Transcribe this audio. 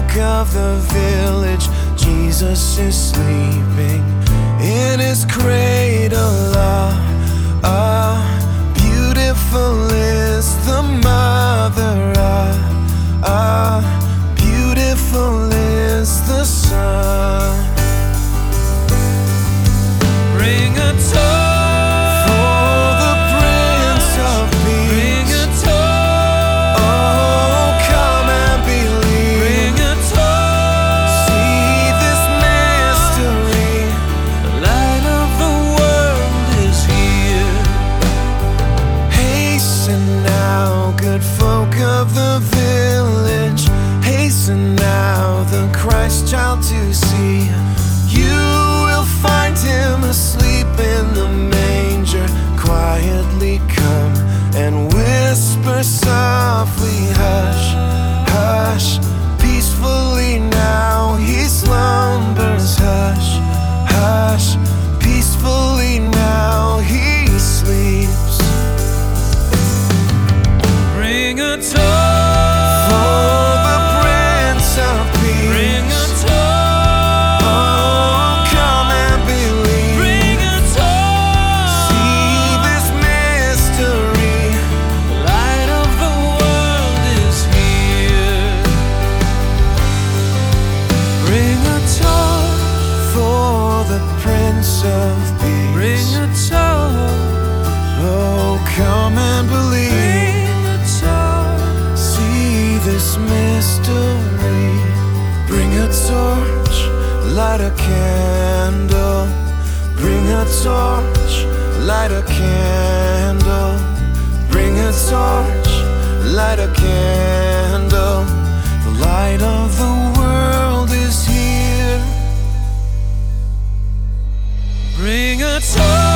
folk of the village, Jesus is sleeping in his cradle. Beautiful is the mother. Beautiful is the son. Bring a toast for the Prince of Peace. Bring a toast. Oh, come and believe. Bring a toast. See this mystery. The light of the world is here. Hasten now, good folk of the village. Hasten now, the Christ child to see. You will find him asleep in the manger. Quietly come and whisper softly, hush, hush. Peacefully now he slumbers, hush, hush. Peacefully now he sleeps. Bring a toast for the Prince of Peace. Bring a toast. Oh, come and believe. Bring a toast. See this mystery. The light of the world is here. Bring a toast for the Prince of Peace. Bring a toast. Oh, come and believe. Bring a toast. See this mystery. Bring a torch, light a candle. Bring a torch, light a candle. Bring a torch, light a candle. The light of the world is here. Bring a torch.